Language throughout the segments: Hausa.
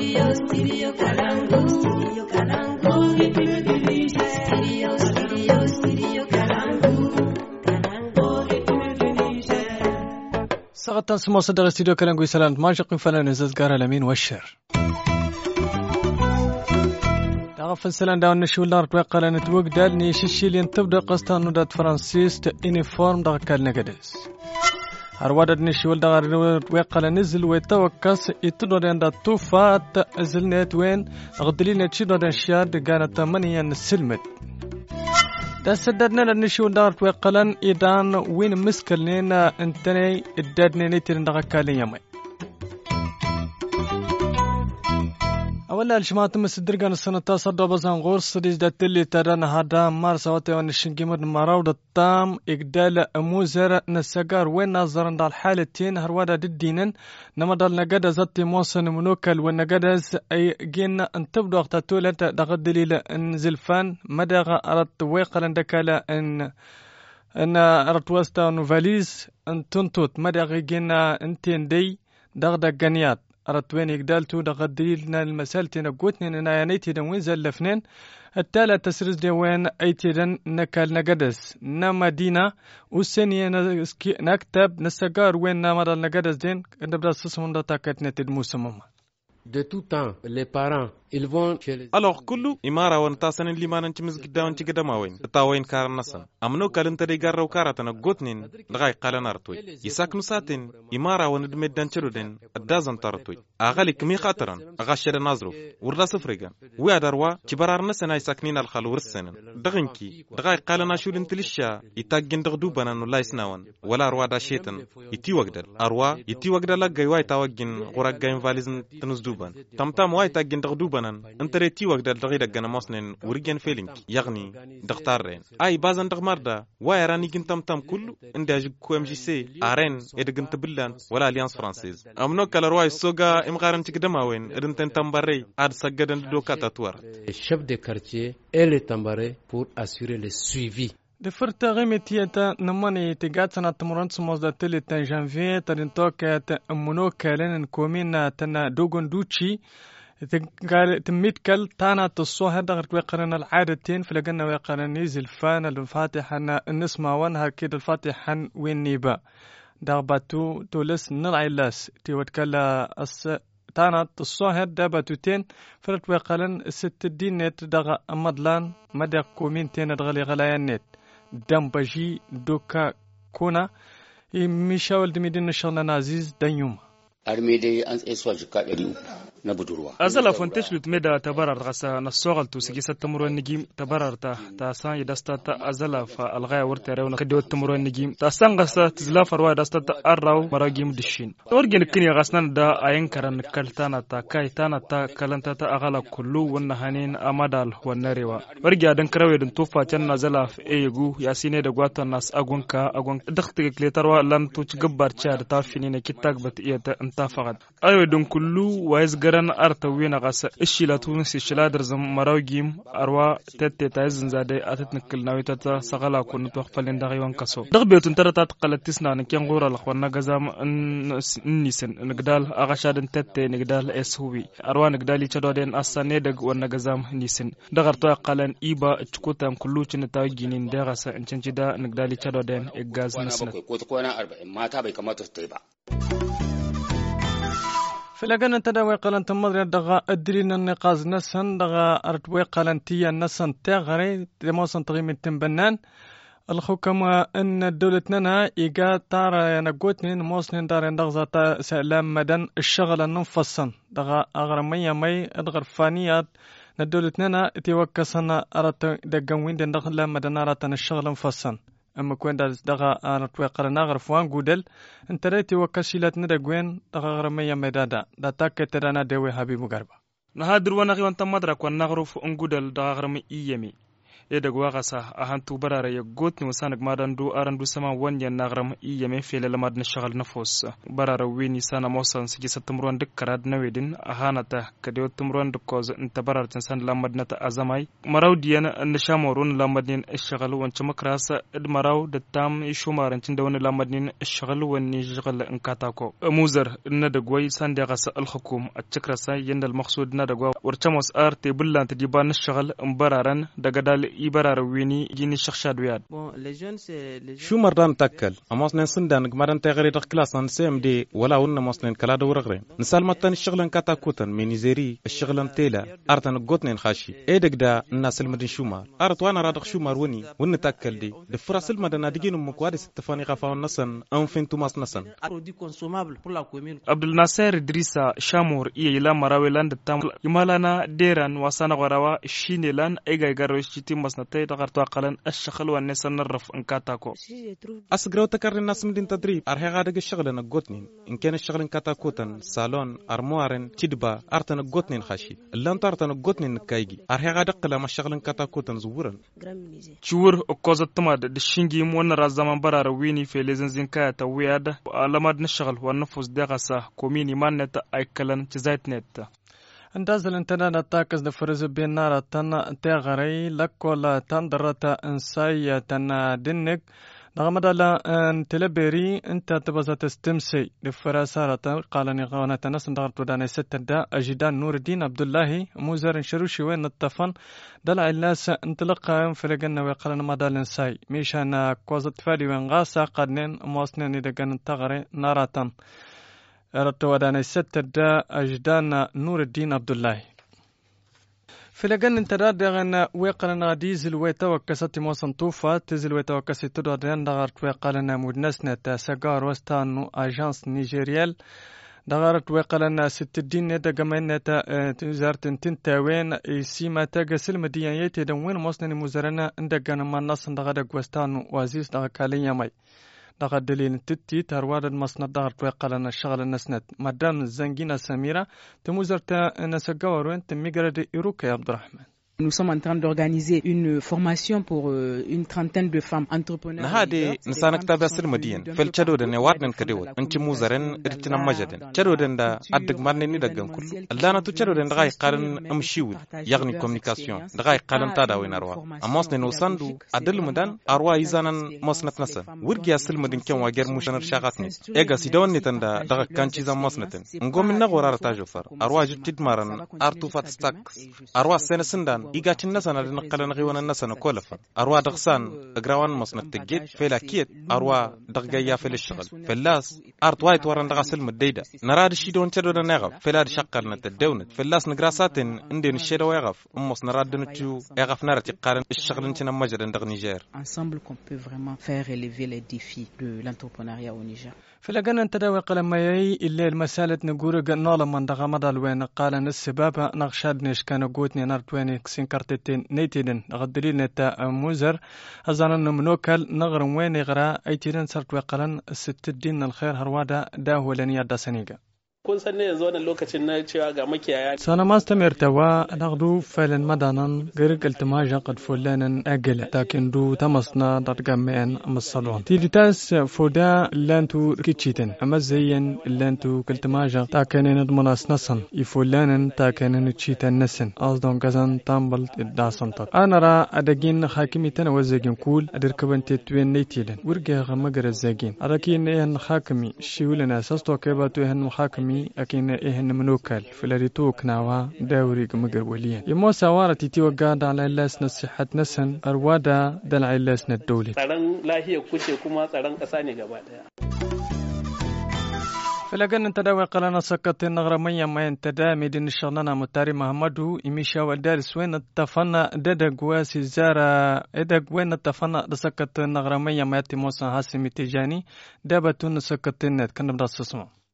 سقطت سمو صدر استوديو كلانجوي سلامت ماجق فلان نزز قارة لمين والشر دغف السلام داون نشول دار توقع لنا توق دال نيشيشي لين تبدا قسطان ودات فرانسيس تينيفورم دغ كال نقدس هرواد نشول دار توقع نزل ويتوكس يتدو دان دا توفات ازلنت وين غدلينا تشيدو دان شاد قالت تمنيا السلمت دا سددنا لنشول دار توقع إيدان وين مسكلين انتني الدادني نيتين دغ كالي يمي أولا الشمات مسدرجان السنة تصدق بزان غورس ديز دتلي تران هذا مارس وتوان الشنجمر مراود التام إقدال موزر نسجار وين نظرن دال حالتين هروادا ددينن نما دال نجدا زتي موسن منوكل والنجدز أي جين أن تبدو وقت تولد دغد دليل إن زلفان مدى أردت ويقلن دكالا إن أردت وستا نوفاليز أن تنتوت مدى جينا انتين دي دغدا جنيات أردوين يقدالتو دغديلنا المسالتين قوتني نايانيتي دن وين زلفنين التالة تسرز دي وين ايتي دن نكال نقدس نما دينا وسنية نكتب نساقار وين نامدال نقدس دين نبدا سسمون دا تاكتنا تدموس مما De tout temps, les parents, ils vont chez les... Alors, kullu imara wan tasanin limanan chimiz gidawan chigidama wen tawain karan nasan amno kalin tari garraw karatana gotnin dagay qalan artoy isak nusatin imara wan dmeddan chiruden adazan tartoy agali kmi khataran agashira nazruf urda sifrigan wi adarwa kibarar nasana isaknin al khalur sanan daginki dagay qalan ashulin tilisha itagin dagdu banan laisnawan wala arwa da shetan iti wagdal arwa iti wagdal gayway tawagin quraggayn valizn tnusduban tamtam way tagin dagdu انت ريتي وقدر دغيدا غنا ماسنن ورجن فيلينك يعني دختارين اي بازن دغمردا وايراني كنتم تام كل انداج كو ام جي سي ارين ادغنت بلان ولا اليانس فرانسيز امنو كلا رواي سوغا امغارن تكدما وين ادنتن تامباري اد سغدن دو كاتاتوار chef de quartier et les tambaré pour assurer le suivi. De فرتا غيمتيتا نماني تيغاتنا تمرنس موزدا تلي تان جانفي ترنتوكات منوكالن كومينا تنا دوغون دوتشي تميتكل تانا تصوها دغر ويقرن العادتين فلقنا ويقرن نيزل فان الفاتحة نسمع وانها كده الفاتحة وين نيبا دغباتو تولس نرعي لاس تيوتكلا تانا تصوها داباتوتين فرت ويقرن الست الدين نت دغ أمدلان مدى كومين تين دغلي غلايان نت دمبجي دوكا كونا ميشاول دميدين نشغلنا نازيز دنيوم armede an eswa jika 300 na budurwa azala fontesh lutmeda tabarar gasa nasogal tu sigisa tamuro nigim tabararta ta san yadasta ta azala fa alghaya warta rewna kadiwat tamuro nigim ta san gasa tizla farwa dasta ta arraw maragim dishin orgen kini gasnan da ayen karan kaltana ta kai tana ta kalanta ta agala kullu wanna hanin amadal wannarewa wargiya dan karawe dun tufa can nazala eyegu yasine da gwatan nas agunka agun dakhtiga kletarwa lan tu gabbar cha da tafini ne kitak bat iyata انتفقت أيوة دون كلو وايز جران أرتوينا قص إشيلا تونس إشيلا درزم مراوجيم أروا تت تايزن زادة أتتنقل نوي تتا سغلا كون توقفلين دغيوان كسو دغبيو تنتر تاتقل تسنا نكين غورا لخوانا جزام نيسن نقدال أغشادن تت نقدال إسهوي أروا نقدالي تدودين أصلا ندق وانا جزام نيسن دغر توقلن إيبا تشكوتام كلو تنتاوي جينين دغسا انشنجدا نقدالي تدودين إجاز نسنا ما تابي كما تستيبا فلقنا تداوي قلن تمضي دغا أدرينا النقاز نسن دغا أرتوي قلن تيا نسن تغري دموسن تغيم التنبنان الحكومة أن دولتنا إيجا تارا ينقوتني موسنين دارين دغزا سلام مدن الشغل النفصن دغا أغرمية مي أدغر فانيات ندولتنا تيوكسنا أرت دقوين دين دغلا مدن أرتن الشغل نفصن أما كون دغا أرتوي قلن أغرفوان قودل انت ريتي وكشيلات ندقوين دغا غرمية مدادا دا تاكي ترانا ديوي حبيب غربا نهادر ونغي وانت مدرك ونغرف انقودل دغا غرمي إيامي dagwa qasa ahantu barara ya gotni wasanak madandu arandu sama wanya nagram iyame fele lamad na shagal nafos barara wini sana mosan sigi satumruan dik karad nawedin ahanata kade tumruan dikoz inta barar san lamad nata azamai maraw diyan an shamorun lamadnin shagal wan chamakras id maraw da tam shumaran tin dawna lamadnin shagal wan ni shagal in katako muzar na dagwai san da qasa al hukum atchakrasa yanda al maqsud na dagwa warchamos arte bullan tidiban shagal bararan daga dal ibarar wini gini shakhshad wiyad شو مردان تاكل اماسن سندان غمران تغري دخ كلاس ان سي ام دي ولا ون ماسن كلا دورغرين نسال متن الشغل كاتا كوتن مينيزيري الشغل تيلا ارتن غوتن خاشي ايدك دا الناس المدن شومار ارت وانا رادخ شومار وني ون تاكل دي دفراس المدن ديجين مكواد ستفاني غفاو نسن ان فين توماس نسن عبد الناصر ادريسا شامور يلا مراويلاند تام يمالانا ديران واسانا غراوا شينيلان ايغاي غاروشتي مسنتي دغرتو قلن الشغل والنسن نرف ان كاتاكو أسقرو تكرر الناس من تدريب أرهي غادق الشغل نقطنين إن كان الشغل كاتاكوتن صالون أرموارن تدبا أرتن نقطنين خاشي اللي أنت أرتن نقطنين نكايجي أرهي غادق لما الشغل كاتاكوتن زورن شور أقوز التماد دشينجي مون رازمان برار ويني في لزنزين كاتا وياد لما نشغل والنفوس دغسا كوميني مانت أيكلن تزايت نت اندازل انتنا نتاكز دفرز بين نارا تنا تغري لكولا تندرتا انساي تنا دنك نغمدالا ان تلبيري انت تبزا تستمسي دفراسارة قالني غوانا تنس ندغرت وداني ستة اجدان نور الدين عبد الله موزر شروشي وين الطفن دلع الناس انطلقا فرقنا وقالنا مدال انساي ميشانا كوزت فالي وين غاسا قدنين موصنين دقان تغري نارا رتو وداني ستة أجدان نور الدين عبد الله فلقن انتراد دغن ويقلنا ديزل ويتوكست موسن طوفة تزل ويتوكست تدودين دغرت ويقلنا مدنسنة ساقار وستانو أجانس نيجيريال دغرت ويقلنا ست الدين دقمين تزارت تنتاوين سيما تاقس المديان يتدن وين موسن مزرنا اندقان ما نصن دغدق وستانو وازيز دغكالين يمي دغد دليل تتي ترواد المصند دغرت ويقلنا الشغل النسنت مدام الزنجينة سميرة تموزرت نسقاورون تميقرد إيروكا يا عبد الرحمن. Nous sommes en train d'organiser une formation pour une trentaine de femmes entrepreneurs. نهادي نسانك تابس المدين فالشدود إن وارن كديوت أنت موزرن إرتنا مجدن شدود دا أدق مرني دقن كله اللانة تشدود دغاي قارن أمشيود يعني كوميونيكاسيون دغاي قارن تداوين أروا أماس نوصندو أدل مدن أروا إيزانا مصنت نسن ورجع سلمدين كم واجر مشانر شاقتني إيجا سيدون نتندا دغ كان شيء مصنتن نقوم من نغور تاجوفر أروا جد مرن أرتوفات ستاكس أروا سنة سندان إيجاتش النسان اللي نقلنا غيوان النسان كلفا أروا دغسان أجراوان مصنت تجيد فلاكيت أروا دغجايا في الشغل فلاس أرت وايت ورن دغسل مديدا نراد الشيء دون تدور نغف فلاد شقرنا تدونت فلاس نجراساتن عندنا الشيء ويغف أمس نراد نتشو يغف نرتي قارن الشغل نتنا مجرد دغ نيجر. Ensemble qu'on peut vraiment faire relever les défis de l'entrepreneuriat au Niger. فلقن انتداوي قلما يي إلا المسالة نقول قنالا من دغا مدال وين قالن السبابة نغشاد نيش كان قوتني نارتويني كسين كارتتين نيتيدن غدليل نتا موزر أزانا نمنوكل نغرم وين يغرا ايتيدن سرت وقلن الست الدين الخير هروادا داهو لنيا دا سنيقا kun san ne yanzu wannan lokacin na cewa ga makiyaya sana mastamer tawa nagdu falen madanan غير التماجا قد فلان اجل لكن دو تمسنا درجمين مصلون تيدتاس فودا لانتو كيتشيتن اما زين لانتو كلتماجا تاكنن المناس نسن يفلان تاكنن تشيتن نسن اصدون غزان تامبل داسن انا را ادجين حاكميتن وزجين كول ادركبن تتوين نيتيدن ورجا مغر الزجين ادكين ان حاكمي شيولنا اساس توكباتو ان حاكمي أكين إهن منوكل فلريتو كناوا داوري مجر وليا يمو سوارة تيتي وقاد على اللاس نصيحة نسن أروادا دلع اللاس ندولي tsaron lahiyar kuce kuma tsaron ƙasa ne gaba daya. فلقن انتداوي قلنا سكت النغرمية ما ينتدا ميدين الشغلنا متاري محمدو إميشا والدارس وين التفنى ددق واسي زارة ادق وين التفنى دسكت النغرمية ما يتي موسى هاسمي تيجاني دابتون سكت النت كنا بدرس اسمه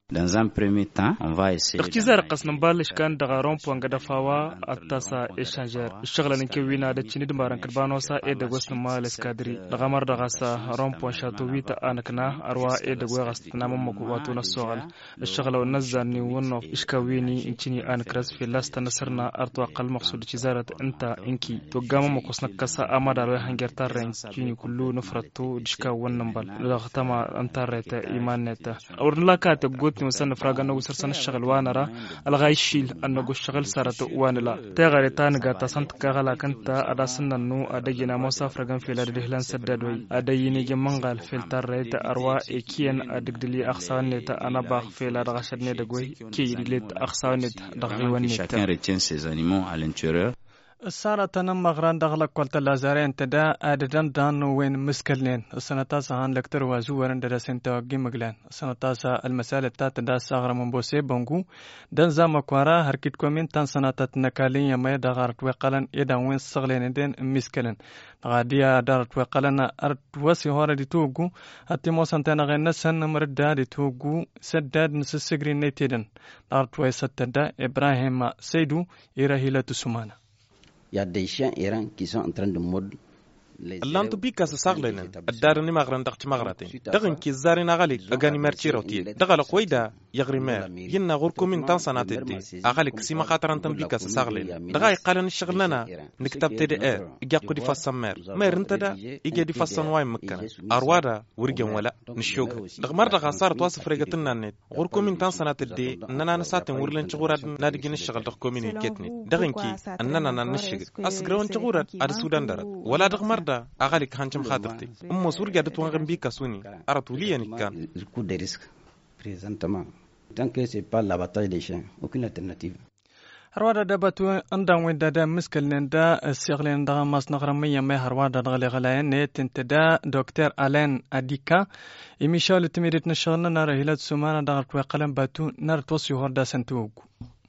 Dans un premier temps, on va essayer. اختزار قصنا بالش كان دغارون بوانغ دفاوا اتاسا إشانجر الشغلة نكوينا دا تشيني دمارن كربانوسا إيه دغوس نمال اسكادري دغامر دغاسا روم بوان شاتوويتا آنكنا أروا إيه دغوي غاستنا ممكواتو نسوغل الشغلة ونزاني ونوف إشكاويني إنتيني آنكرز في لاست نصرنا أرتوا قل مقصود تشيزارة انتا إنكي توقاما مقصنا كسا أمادا روي هنجرتار رين كيني كلو نفرطو دشكا وننبال لغتما انتاريتا إيمانيتا أورنلاكا تقوت مثلا فراغ انو سرسن الشغل وانرا الغايشيل انو الشغل صارت وانلا تغاري تانغا تسنت كغلا كنت اداسن نو ادجنا موسى فراغن في لدهلان سددوي اديني جمنغال فلتر ريت اروا اكين ادغدلي اخسانيت انا باخ في لا دغشدني دغوي كي ليت اخسانيت دغوي chacun retient ses animaux à l'intérieur. السارة تنم غران دغلق قلت اللازارين تدا آددان دانو وين مسكلين السنة تاسا هان لكتر وازورن درسين توقي مغلين السنة تاسا المسالة تات دا ساغر منبوسي بونغو دان زاما كوارا هركت كومين تان سنة تات نكالين يما دغارت وقلن يدا وين سغلين دين مسكلين غاديا دارت وقلن أرت وسي هورا دي توقو هاتي موسان تانا غين نسان مردا دي توقو سداد نسسقرين نيتيدن دارت ويستدا إبراهيم سيدو إراهيلة سمانا. Il y a des chiens errants qui sont en train de mordre اللانتو بيكاس ساغلين الدارني مغرن دغت مغرتين دغن كي زارين اغالي اغاني مرتيروتي دغل قويدا يغري مير ينا غوركم من تان سناتي اغالي سيما خاطر انت بيكاس ساغلين دغاي قالن الشغلنا نكتب تي دي ار يقو دي فاسن مير انت دا يجي دي فاسن واي مكن اروادا ورجن ولا نشوق دغ مر دغ صارت واصف ريغتنا نت غوركم من تان سناتي دي اننا نساتن ورلن شغورات نادي نشغل دغ كومينيكيتني دغن كي اننا نشغل اسغرون شغورات اد سودان دار ولا دغ مر أغالي كهانجم خاطرتي سور جادت وانغم بيكا سوني أرتوليا نكان le coup de risque présentement tant que c'est pas la bataille des chiens aucune alternative. هروادا دبتو اندان وين دادا مسكلين دا السيغلين دا ماس نغرمية ما هروادا دغلي غلاين نيت انتدا دكتور ألين أديكا إميشال تميريت نشغلنا نار هيلات سومانا دغلت وقلم باتو نار توسي هوردا سنتوغو.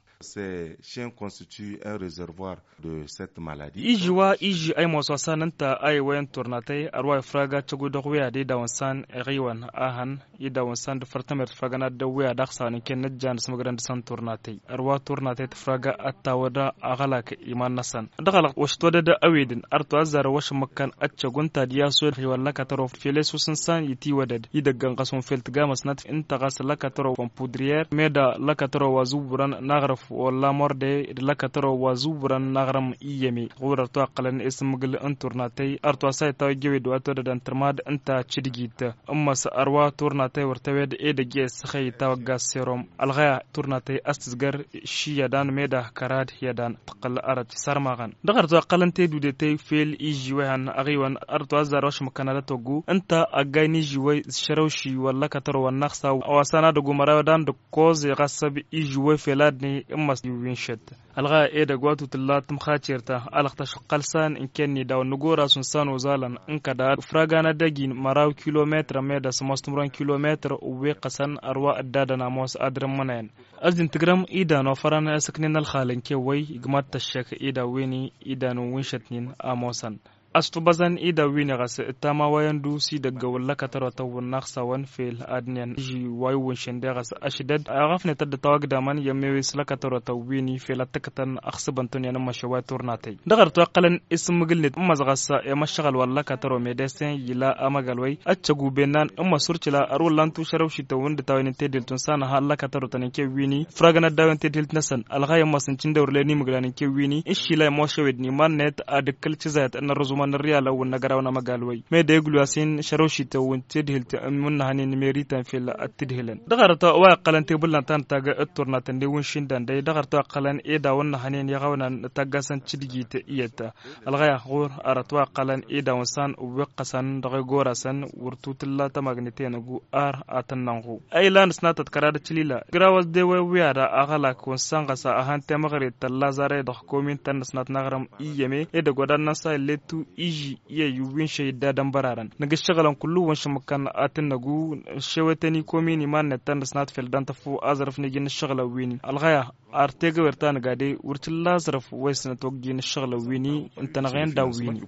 Ces chiens constituent un réservoir de cette maladie. Iji ay moswasan anta ay wayan tornatay arwa fraga chugu dogwe adi dawansan riwan ahan i dawansan de fartamer fraga na dawwe adaksan ken najjan smagran san tornatay arwa tornatay fraga atawada agalak iman nasan dagalak washtoda da awedin arto azar wash makkan atchagunta diya so riwan lakataro filesu san yiti wadad idagan qason feltga masnat inta gas lakataro pompudrier meda lakataro wazuburan nagraf ولا مرده لكترو وزوبرا نغرم إيمي غورتو أقلن اسم قل أنتورناتي أرتو سايتا جويد واتو دان ترماد أنت تشديجيت أما سأروا تورناتي ورتويد إيدا جيس خيتا وقاس سيروم الغاية تورناتي أستزغر شي يدان ميدا كراد يدان تقل أرد سارماغان دغرتو أقلن تيدو دي فيل إيجي ويهان أغيوان أرتو أزاروش مكانالاتوغو أنت أغايني جوي شروشي ولا كترو والنخصة واسانا دغو مراودان دكوز يغسب إيجي فيلادني مس يوينشد الغا ايدا غواتو تلات مخاچيرتا الخت شقلسان ان كني داو نغورا سنسان وزالن ان كدا فراغانا دغين مراو كيلومتر ميدا سمستمران كيلومتر وبقسن اروا ادادنا موس ادرمنين ازن تجرم ايدا نو فران سكنين الخالن كي وي غمات تشك ايدا ويني ايدا نو وينشتنين اموسن أستبزن إذا وينغس التما ويندو سي دجول لك ترى تو النقص وانفيل أدنيان جي وايون شندغس أشدد أعرفني تد تواجد من يميز لك ترى تويني في لتكتن أخصبن تني أنا مشوات تورناتي دغرت أقلن اسم قلت مزغس يمشغل ولا كترى ميدسين يلا أمغلوي أتشجو بينان صورت لا أرول لانتو شروش تون دتاوين تدل تنسان هلا كترى تنكي ويني فراغنا داوين تدل نسن الغاية ما سنتشندور لني مغلاني كي ويني إيش لا مشويدني ما نت أدكل تزايد أن الرزمان الريال أو النجارة مقالوي ما يدقلوا ياسين شروشي تون تدهل من هنين ميريتا في التدهلن دغرت واقلا تبلن تنتاج التورنا تندون شندن ده دغرت واقلا إيدا ون هنين يغونا تجسن تدقيت إيتا الغاية غور أرت واقلا إيدا ونسان وقسن دغورا سن ورتوت الله تماغنتين جو أتنغو أي لان سنات تكرار تليلا جراوز دوا ويارا أغلق ونسان قصا أهان تمغري تلازاري دخكومين تنسنات نغرم إيمي إيدا قدرنا سايلتو إيجي يوين شيء دادم برارن نجشغلن كله ونش مكان أتنغو شوتني كوميني ما نتنسنات في الدان تفو أزرف نجين الشغلة ويني الغاية أرتيغ ورتان قادي ورتلا أزرف ويسنا توجين الشغلة ويني انت نغين داويني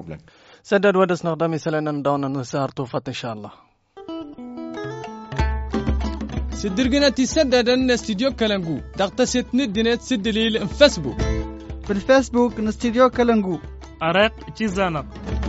سدد ودس نقدمي سلنا داونا نسار توفت إن شاء الله سدرقنا تسدد أن استديو كلنجو تغتسد ندنت سدليل فيسبوك في الفيسبوك نستديو كلنجو أرق تيزانق